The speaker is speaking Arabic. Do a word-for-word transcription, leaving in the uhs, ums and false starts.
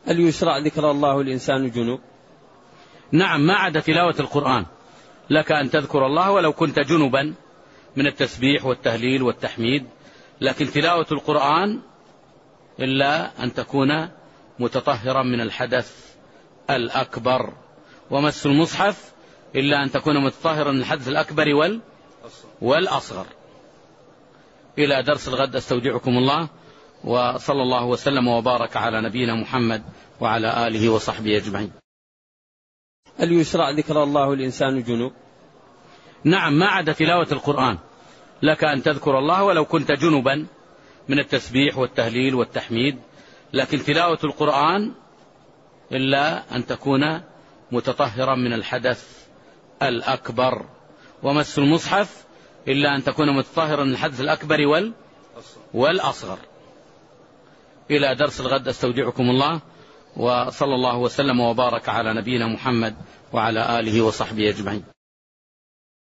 هل يشرع ذكر الله والإنسان جنوب؟ نعم، ما عدا تلاوة القرآن لك أن تذكر الله ولو كنت جنبا من التسبيح والتهليل والتحميد، لكن تلاوة القرآن إلا أن تكون متطهرا من الحدث الأكبر، ومس المصحف إلا أن تكون متطهرا من الحدث الأكبر وال والأصغر. إلى درس الغد أستودعكم الله، وصلى الله وسلم وبارك على نبينا محمد وعلى آله وصحبه أجمعين. هل يشرع ذكر الله والإنسان جنوب؟ نعم، ما عدا تلاوة القرآن لك أن تذكر الله ولو كنت جنبا من التسبيح والتهليل والتحميد، لكن تلاوة القرآن إلا أن تكون متطهرا من الحدث الأكبر، ومس المصحف إلا أن تكون متطهرا من الحدث الأكبر وال والأصغر. إلى درس الغد أستودعكم الله، وصلى الله وسلم وبارك على نبينا محمد وعلى آله وصحبه أجمعين.